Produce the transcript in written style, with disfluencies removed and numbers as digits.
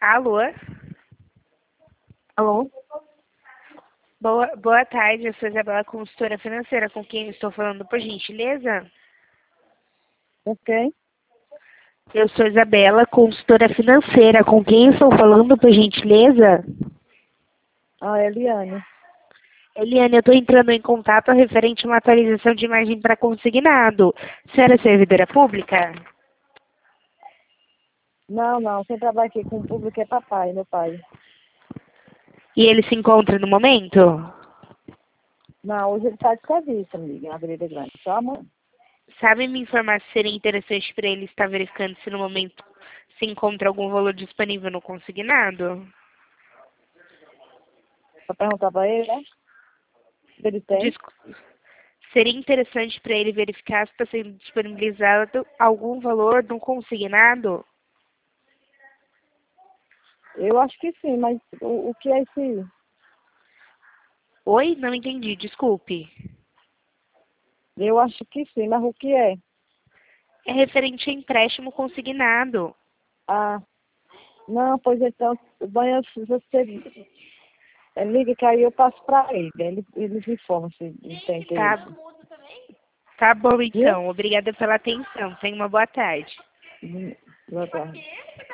Alô? Alô? Boa tarde, eu sou Isabela, consultora financeira, com quem eu estou falando, por gentileza? Ok. Eu sou Isabela, consultora financeira, com quem eu estou falando, por gentileza? Eliane. Eliane, eu estou entrando em contato referente a uma atualização de imagem para consignado. Senhora é servidora pública? Não. Quem trabalha aqui com o público é papai, meu pai. E ele se encontra no momento? Não, hoje ele está de serviço, amiga, na Avenida Grande. Só amanhã. Sabe me informar se seria interessante para ele estar verificando se no momento se encontra algum valor disponível no consignado? Para perguntar para ele, né? Se ele tem. Seria interessante para ele verificar se está sendo disponibilizado algum valor no consignado? Eu acho que sim, mas o que é esse? Oi? Não entendi, desculpe. Eu acho que sim, mas o que é? É referente a empréstimo consignado. Ah, não, pois então, banho, você liga que aí eu passo para ele. Ele me informa se ele tem interesse. Tá bom Viu? então. Obrigada pela atenção. Tenha uma boa tarde. Boa tarde.